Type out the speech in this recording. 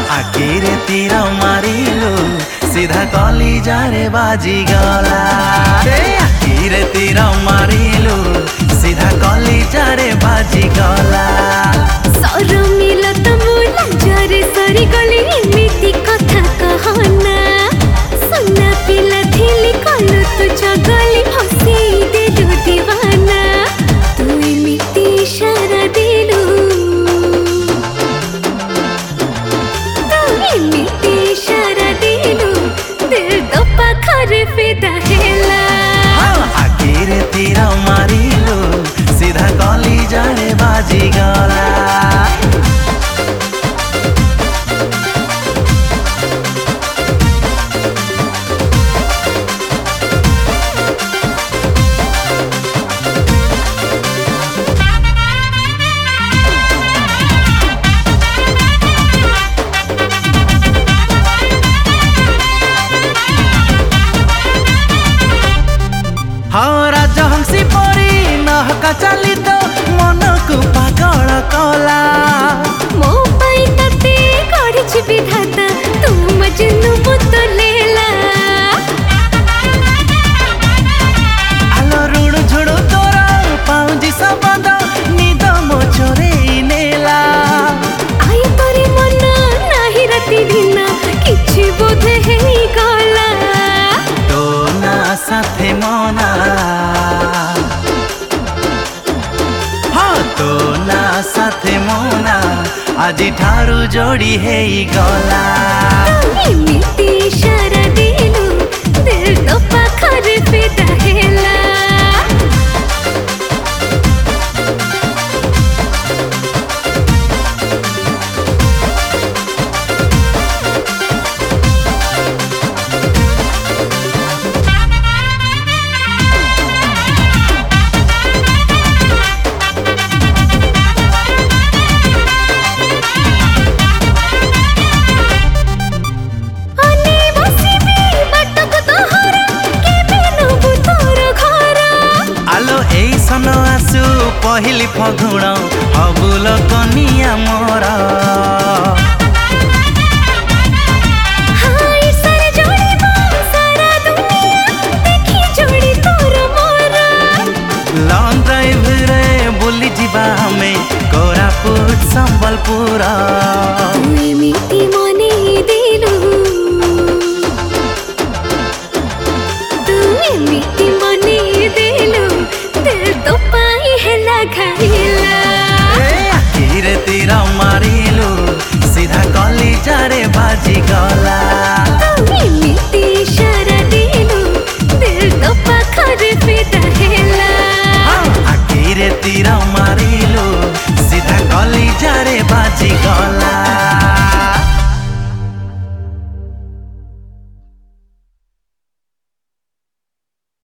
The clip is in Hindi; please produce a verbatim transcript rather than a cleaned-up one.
आखिरे तीर मारिलु सीधा कलिजारे बाजी गला। आखिरे तीर मारिलु सीधा कलिजारे बाजी गला। सरमिल तो मुला जरे सरी गली एमिति कथा कहना। सुना पिला थिली कलु तू जगली हसी दे दू दीवाना। तू एमिति इशारा देलु तू एमिति इशारा देलु दिल तो पाखरे फिदा हेला। आखिरे तीर मारिलु सीधा कलिजारे बाजी गला। हाँ राजहंसी परी नहका चली तो मन को पागल कला। मो पाई तते गढ़िछ विधाता तू मजनू मुत लेला। आलो रुड़ झुड़ तोरा पाउजी सबद निद मो चोरे नेला। आई तोरी मन नाही राती दिन किछि बोधे हेई गला। तो ना साथे मना हाँ तो ना साथे मना आजी ठारू जोड़ी हेई गला। एमिति इशारा देलु दिल तो पाखरे फिदा हेला। आसु पहली फगुण हबुल कनिया मोर। लॉन्ग ड्राइव रे बुली जीवा हमें कोरापुट संबलपुर। एमिति मने देलु तू एमिति मने देलु दिल तो पाई हेला घाइला। आखिरे तीर मारिलु सीधा कलिजारे बाजी गला।